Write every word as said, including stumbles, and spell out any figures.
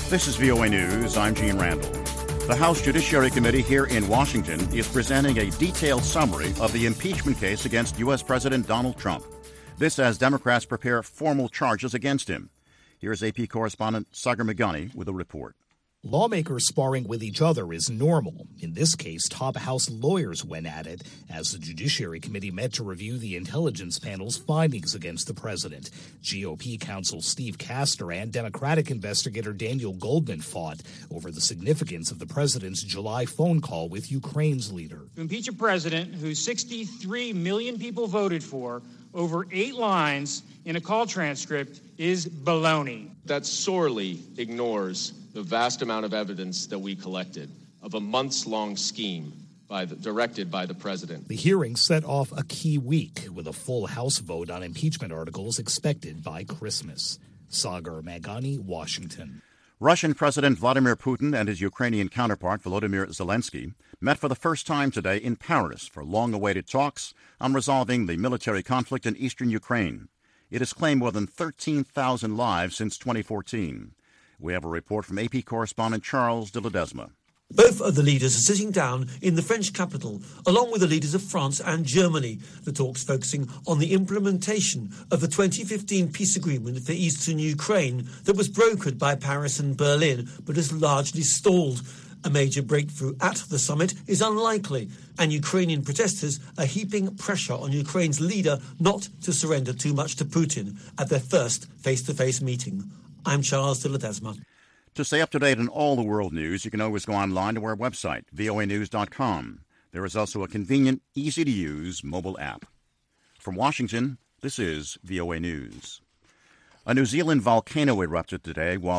This is V O A News. I'm Gene Randall. The House Judiciary Committee here in Washington is presenting a detailed summary of the impeachment case against U S. President Donald Trump. This as Democrats prepare formal charges against him. Here's A P correspondent Sagar Meghani with a report. Lawmakers sparring with each other is normal. In this case, top House lawyers went at it as the Judiciary Committee met to review the intelligence panel's findings against the president. G O P counsel Steve Castor and Democratic investigator Daniel Goldman fought over the significance of the president's July phone call with Ukraine's leader. To impeach a president who sixty-three million people voted for over eight lines in a call transcript is baloney. That sorely ignores the vast amount of evidence that we collected of a months-long scheme by the, directed by the president. The hearing set off a key week with a full House vote on impeachment articles expected by Christmas. Sagar Meghani, Washington. Russian President Vladimir Putin and his Ukrainian counterpart Volodymyr Zelensky met for the first time today in Paris for long-awaited talks on resolving the military conflict in eastern Ukraine. It has claimed more than thirteen thousand lives since twenty fourteen. We have a report from A P correspondent Charles de Ledesma. Both of the leaders are sitting down in the French capital, along with the leaders of France and Germany. The talks focusing on the implementation of the twenty fifteen peace agreement for eastern Ukraine that was brokered by Paris and Berlin, but has largely stalled. A major breakthrough at the summit is unlikely, and Ukrainian protesters are heaping pressure on Ukraine's leader not to surrender too much to Putin at their first face-to-face meeting. I'm Charles de Ledesma. To stay up to date on all the world news, you can always go online to our website, V O A news dot com. There is also a convenient, easy-to-use mobile app. From Washington, this is V O A News. A New Zealand volcano erupted today while